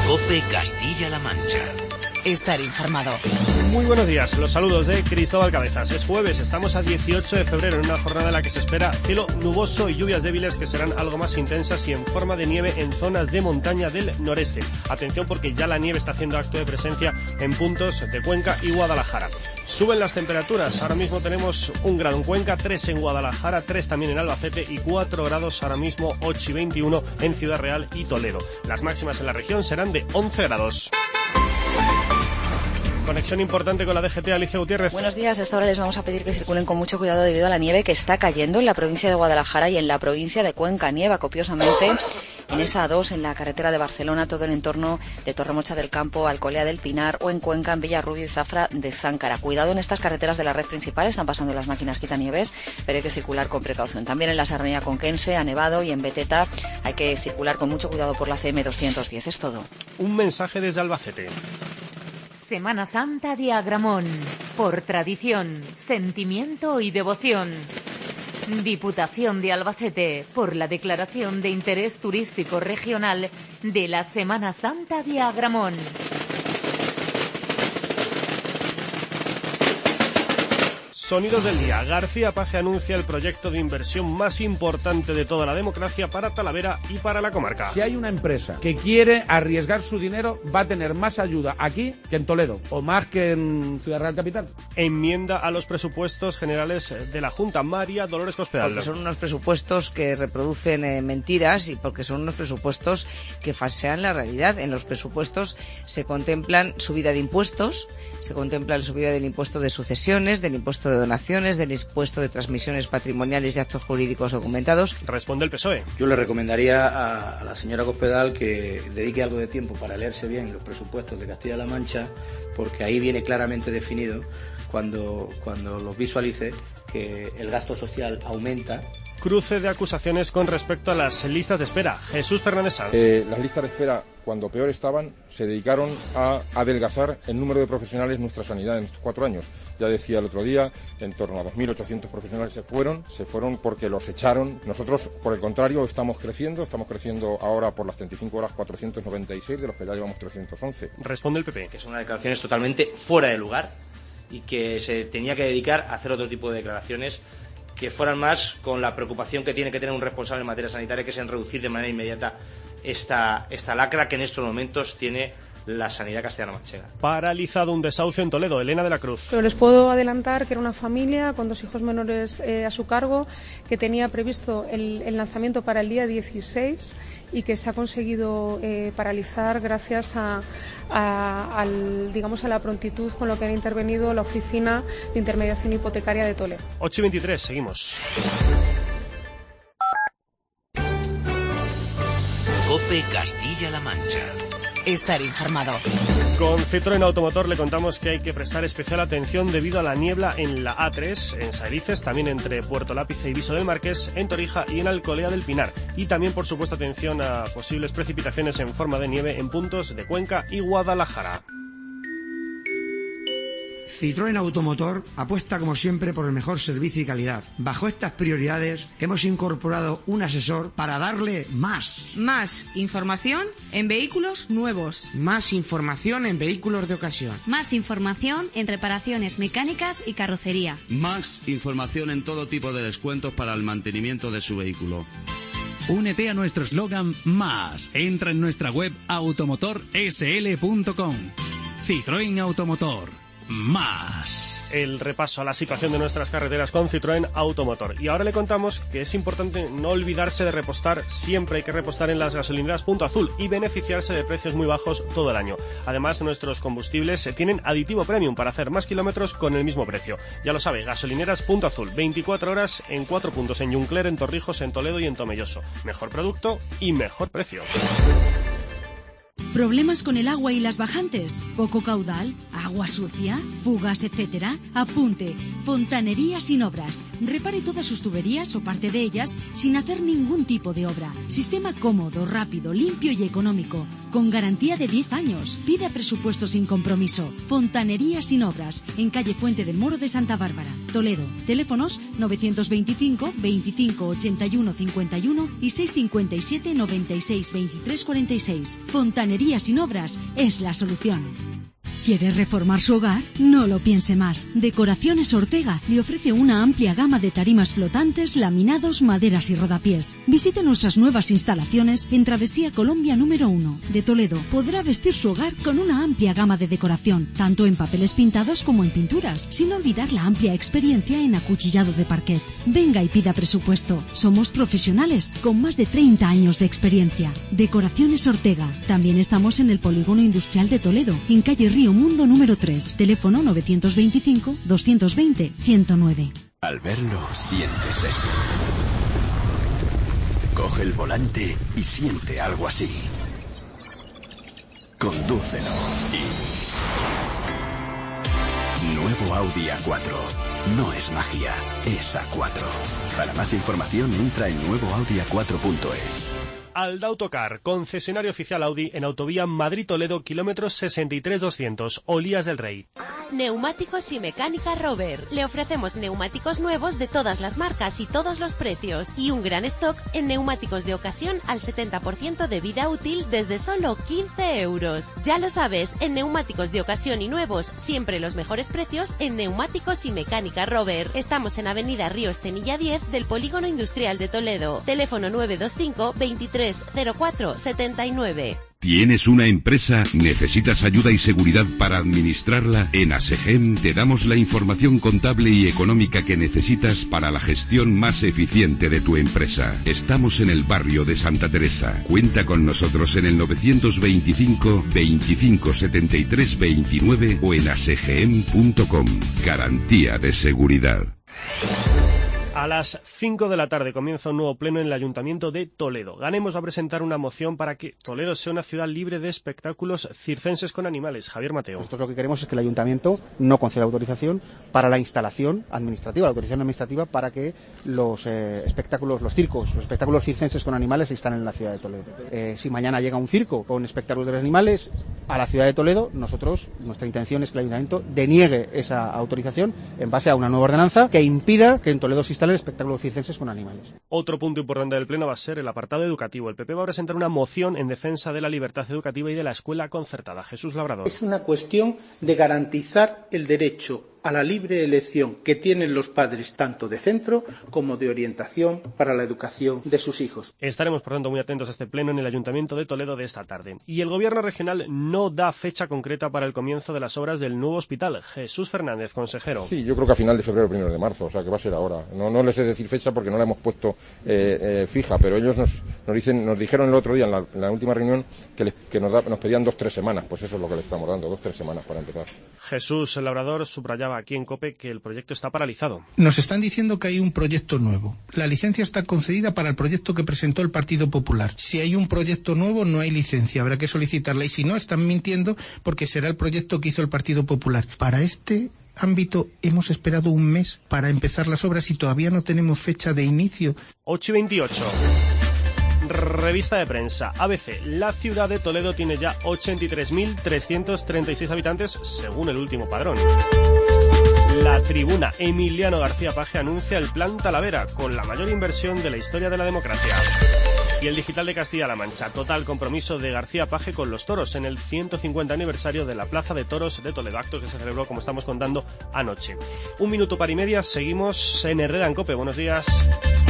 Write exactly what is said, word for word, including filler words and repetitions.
COPE Castilla-La Mancha. Estar informado. Muy buenos días, los saludos de Cristóbal Cabezas. Es jueves, estamos a dieciocho de febrero en una jornada en la que se espera cielo nuboso y lluvias débiles que serán algo más intensas y en forma de nieve en zonas de montaña del noreste. Atención porque ya la nieve está haciendo acto de presencia en puntos de Cuenca y Guadalajara. Suben las temperaturas, ahora mismo tenemos un grado en Cuenca, tres en Guadalajara, tres también en Albacete y cuatro grados ahora mismo, ocho y veintiuno en Ciudad Real y Toledo. Las máximas en la región serán de once grados. Conexión importante con la D G T, Alicia Gutiérrez. Buenos días, a esta hora les vamos a pedir que circulen con mucho cuidado debido a la nieve que está cayendo en la provincia de Guadalajara y en la provincia de Cuenca. Nieva copiosamente en esa A dos, en la carretera de Barcelona, todo el entorno de Torremocha del Campo, Alcolea del Pinar o en Cuenca, en Villarrubio y Zafra de Záncara. Cuidado en estas carreteras de la red principal, están pasando las máquinas quitanieves, pero hay que circular con precaución. También en la Serranía Conquense, ha nevado y en Beteta hay que circular con mucho cuidado por la C M doscientos diez. Es todo. Un mensaje desde Albacete. Semana Santa de Agramón, por tradición, sentimiento y devoción. Diputación de Albacete, por la declaración de interés turístico regional de la Semana Santa de Agramón. Sonidos del día. García Paje anuncia el proyecto de inversión más importante de toda la democracia para Talavera y para la comarca. Si hay una empresa que quiere arriesgar su dinero, va a tener más ayuda aquí que en Toledo, o más que en Ciudad Real Capital. Enmienda a los presupuestos generales de la Junta. María Dolores Cospedal. Porque son unos presupuestos que reproducen eh, mentiras y porque son unos presupuestos que falsean la realidad. En los presupuestos se contemplan subida de impuestos, se contempla la subida del impuesto de sucesiones, del impuesto de donaciones, del impuesto de transmisiones patrimoniales y actos jurídicos documentados. Responde el P S O E. Yo le recomendaría a, a la señora Cospedal que dedique algo de tiempo para leerse bien los presupuestos de Castilla-La Mancha, porque ahí viene claramente definido, cuando, cuando los visualice, que el gasto social aumenta. Cruce de acusaciones con respecto a las listas de espera. Jesús Fernández Sanz. Eh, las listas de espera, cuando peor estaban, se dedicaron a adelgazar el número de profesionales en nuestra sanidad en estos cuatro años. Ya decía el otro día, en torno a dos mil ochocientos profesionales se fueron, se fueron porque los echaron. Nosotros, por el contrario, estamos creciendo, estamos creciendo ahora por las treinta y cinco horas cuatrocientos noventa y seis, de los que ya llevamos trescientos once. Responde el P P. Que son unas declaraciones totalmente fuera de lugar y que se tenía que dedicar a hacer otro tipo de declaraciones que fueran más con la preocupación que tiene que tener un responsable en materia sanitaria, que es en reducir de manera inmediata esta, esta lacra que en estos momentos tiene la sanidad castellano-manchega. Paralizado un desahucio en Toledo. Elena de la Cruz. Pero les puedo adelantar que era una familia con dos hijos menores eh, a su cargo, que tenía previsto el, el lanzamiento para el día dieciséis y que se ha conseguido eh, paralizar gracias a, a, al, digamos, a la prontitud con lo que ha intervenido la Oficina de Intermediación Hipotecaria de Toledo. ocho y veintitrés, seguimos. COPE Castilla-La Mancha. Estar informado. Con Citroën Automotor le contamos que hay que prestar especial atención debido a la niebla en la A tres, en Saelices, también entre Puerto Lápice y Viso del Marqués, en Torija y en Alcolea del Pinar. Y también, por supuesto, atención a posibles precipitaciones en forma de nieve en puntos de Cuenca y Guadalajara. Citroën Automotor apuesta como siempre por el mejor servicio y calidad. Bajo estas prioridades hemos incorporado un asesor para darle más. Más información en vehículos nuevos. Más información en vehículos de ocasión. Más información en reparaciones mecánicas y carrocería. Más información en todo tipo de descuentos para el mantenimiento de su vehículo. Únete a nuestro eslogan Más. Entra en nuestra web automotor s l punto com. Citroën Automotor. Más. El repaso a la situación de nuestras carreteras con Citroën Automotor. Y ahora le contamos que es importante no olvidarse de repostar. Siempre hay que repostar en las gasolineras Punto Azul y beneficiarse de precios muy bajos todo el año. Además, nuestros combustibles tienen aditivo premium para hacer más kilómetros con el mismo precio. Ya lo sabe, gasolineras Punto Azul, veinticuatro horas en cuatro puntos, en Juncler, en Torrijos, en Toledo y en Tomelloso. Mejor producto y mejor precio. ¿Problemas con el agua y las bajantes? ¿Poco caudal? ¿Agua ¿Agua sucia? ¿Fugas, etcétera? Apunte. Fontanería Sin Obras. Repare todas sus tuberías o parte de ellas sin hacer ningún tipo de obra. Sistema cómodo, rápido, limpio y económico. Con garantía de diez años. Pida presupuesto sin compromiso. Fontanería Sin Obras. En calle Fuente del Moro de Santa Bárbara, Toledo. Teléfonos novecientos veinticinco, veinticinco, ochenta y uno, cincuenta y uno y seiscientos cincuenta y siete, noventa y seis, veintitrés, cuarenta y seis. Fontanería Sin Obras es la solución. ¿Quiere reformar su hogar? No lo piense más. Decoraciones Ortega le ofrece una amplia gama de tarimas flotantes, laminados, maderas y rodapiés. Visite nuestras nuevas instalaciones en Travesía Colombia número uno de Toledo. Podrá vestir su hogar con una amplia gama de decoración, tanto en papeles pintados como en pinturas, sin olvidar la amplia experiencia en acuchillado de parquet. Venga y pida presupuesto. Somos profesionales con más de treinta años de experiencia. Decoraciones Ortega. También estamos en el Polígono Industrial de Toledo, en calle Río Mundo número tres, teléfono novecientos veinticinco, doscientos veinte, ciento nueve. Al verlo, sientes esto. Coge el volante y siente algo así. Condúcelo y... Nuevo Audi A cuatro. No es magia, es A cuatro. Para más información entra en nuevo audi a cuatro punto es. Aldautocar, concesionario oficial Audi en autovía Madrid-Toledo, kilómetros sesenta y tres doscientos, Olías del Rey. Neumáticos y mecánica Rover. Le ofrecemos neumáticos nuevos de todas las marcas y todos los precios. Y un gran stock en neumáticos de ocasión al setenta por ciento de vida útil desde solo quince euros. Ya lo sabes, en neumáticos de ocasión y nuevos, siempre los mejores precios en neumáticos y mecánica Rover. Estamos en Avenida Río Estenilla diez del Polígono Industrial de Toledo. Teléfono nueve dos cinco, veintitrés, cero cuatro, setenta y nueve. ¿Tienes una empresa? ¿Necesitas ayuda y seguridad para administrarla? En ASEGEM te damos la información contable y económica que necesitas para la gestión más eficiente de tu empresa. Estamos en el barrio de Santa Teresa. Cuenta con nosotros en el novecientos veinticinco, veinticinco, setenta y tres, veintinueve o en asegem punto com. Garantía de seguridad. A las cinco de la tarde comienza un nuevo pleno en el Ayuntamiento de Toledo. Ganemos va a presentar una moción para que Toledo sea una ciudad libre de espectáculos circenses con animales. Javier Mateo. Nosotros lo que queremos es que el Ayuntamiento no conceda autorización para la instalación administrativa, la autorización administrativa para que los eh, espectáculos, los circos, los espectáculos circenses con animales se instalen en la ciudad de Toledo. Eh, si mañana llega un circo con espectáculos de los animales a la ciudad de Toledo, nosotros, nuestra intención es que el Ayuntamiento deniegue esa autorización en base a una nueva ordenanza que impida que en Toledo se instalen espectáculos circenses con animales. Otro punto importante del pleno va a ser el apartado educativo. El P P va a presentar una moción en defensa de la libertad educativa y de la escuela concertada. Jesús Labrador. Es una cuestión de garantizar el derecho a la libre elección que tienen los padres tanto de centro como de orientación para la educación de sus hijos. Estaremos, por tanto, muy atentos a este pleno en el Ayuntamiento de Toledo de esta tarde. Y el Gobierno regional no da fecha concreta para el comienzo de las obras del nuevo hospital. Jesús Fernández, consejero. Sí, yo creo que a final de febrero, primero de marzo, o sea que va a ser ahora. No, no les sé decir fecha porque no la hemos puesto eh, eh, fija, pero ellos nos, nos, dicen, nos dijeron el otro día en la, en la última reunión que, les, que nos, da, nos pedían dos, tres semanas. Pues eso es lo que les estamos dando, dos, tres semanas para empezar. Jesús Labrador subrayaba aquí en COPE que el proyecto está paralizado. Nos están diciendo que hay un proyecto nuevo. La licencia está concedida para el proyecto que presentó el Partido Popular. Si hay un proyecto nuevo, no hay licencia, habrá que solicitarla. Y si no, están mintiendo porque será el proyecto que hizo el Partido Popular. Para este ámbito hemos esperado un mes para empezar las obras y todavía no tenemos fecha de inicio. ocho y veintiocho. Revista de prensa. A B C. La ciudad de Toledo tiene ya ochenta y tres mil trescientos treinta y seis habitantes según el último padrón. La Tribuna. Emiliano García Paje anuncia el Plan Talavera con la mayor inversión de la historia de la democracia. Y el Digital de Castilla-La Mancha. Total compromiso de García Paje con los toros en el ciento cincuenta aniversario de la Plaza de Toros de Toledo. Acto que se celebró, como estamos contando, anoche. Un minuto para y media. Seguimos en Herrera en COPE. Buenos días.